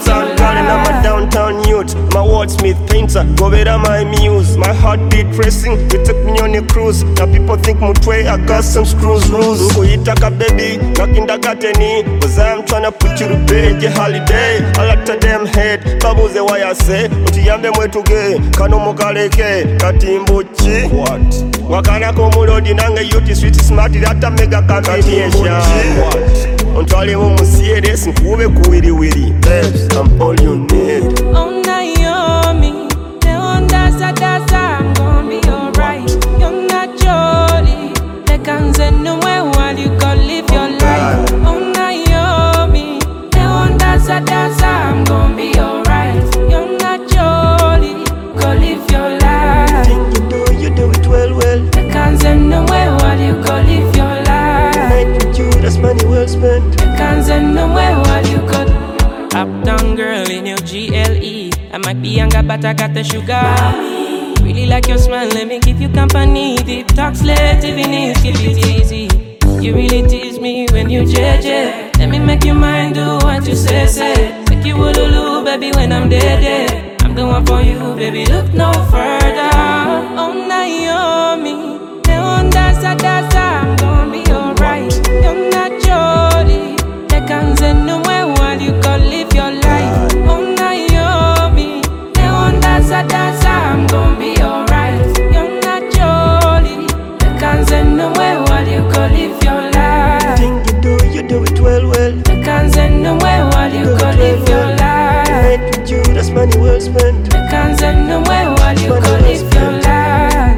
Sound girl and I'm a downtown youth. My wordsmith painter, go better my muse. My heartbeat racing, you took me on a cruise. Now people think Mutwe, I got some screws rules. Uitaka baby, nakinda gateni. Cause I'm tryna put you to bed, your holiday. I like to them head, babu ze waya se. Utiyambe mwetuge, kano mokaleke. Katimbuchi, what? Wakana komulodi nange yuti sweet smart. Data mega combination, what? Untwale mu serious, nkube kuwiri wiri. Babes, I'm all you need. Oh Naomi, the one dasa, I'm gonna be alright. You're not Jolly, the Kanzeno while you go live your life. Oh Naomi, the one dasa, I'm gonna be alright. You're not Jolly, go live your life. Think you do it well. The Kanzeno while you go live your life. Night with you, that's money well spent. The Kanzeno while you go. Uptown girl in your GLE. I might be younger, but I got the sugar. Really like your smile, let me keep you company. Deep talks, let even if keep it easy. You really tease me when you JJ. Let me make your mind do what you say. Make you ululu, baby, when I'm dead. I'm the one for you, baby, look no further. Oh Naomi, the one dasa, I'm gonna be alright. You're not Jolly, the Kanzeno while you go live your life. Oh Naomi, the one dasa, I'm gonna be alright. You're not Jolly, the Kanzeno while you go live your life. Think you do it well. The Kanzeno while you go live your life. Night with you, that's money well spent. The Kanzeno while you go live your life.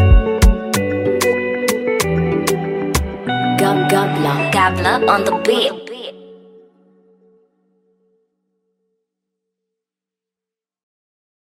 Gabla on the beat.